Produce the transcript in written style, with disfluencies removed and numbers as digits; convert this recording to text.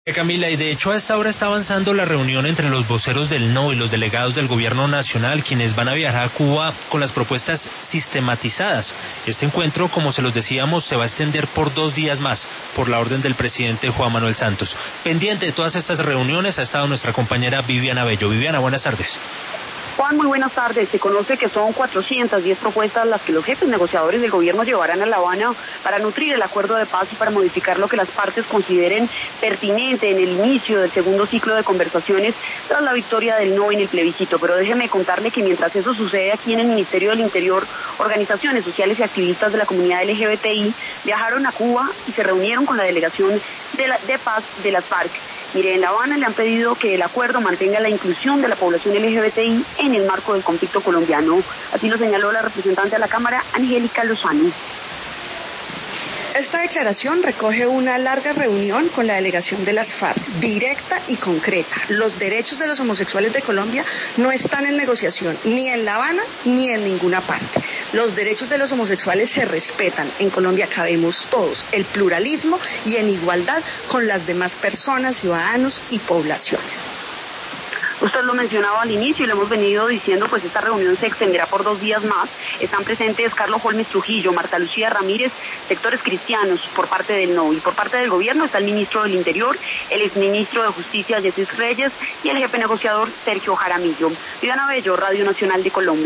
Camila, y de hecho a esta hora está avanzando la reunión entre los voceros del No y los delegados del gobierno nacional, quienes van a viajar a Cuba con las propuestas sistematizadas. Este encuentro, como se los decíamos, se va a extender por 2 días más, por la orden del presidente Juan Manuel Santos. Pendiente de todas estas reuniones ha estado nuestra compañera Viviana Bello. Viviana, buenas tardes. Juan, muy buenas tardes. Se conoce que son 410 propuestas las que los jefes negociadores del gobierno llevarán a La Habana para nutrir el acuerdo de paz y para modificar lo que las partes consideren pertinente en el inicio del segundo ciclo de conversaciones tras la victoria del no en el plebiscito. Pero déjeme contarle que mientras eso sucede aquí en el Ministerio del Interior, organizaciones sociales y activistas de la comunidad LGBTI viajaron a Cuba y se reunieron con la delegación de paz de las FARC. Mire, en La Habana le han pedido que el acuerdo mantenga la inclusión de la población LGBTI en el marco del conflicto colombiano. Así lo señaló la representante de la Cámara, Angélica Lozano. Esta declaración recoge una larga reunión con la delegación de las FARC, directa y concreta. Los derechos de los homosexuales de Colombia no están en negociación, ni en La Habana, ni en ninguna parte. Los derechos de los homosexuales se respetan. En Colombia cabemos todos, el pluralismo y en igualdad con las demás personas, ciudadanos y poblaciones. Usted lo mencionaba al inicio y lo hemos venido diciendo, pues esta reunión se extenderá por 2 días más. Están presentes Carlos Holmes Trujillo, Marta Lucía Ramírez, sectores cristianos por parte del No. Y por parte del gobierno está el ministro del Interior, el exministro de Justicia, Jesús Reyes, y el jefe negociador, Sergio Jaramillo. Viviana Bello, Radio Nacional de Colombia.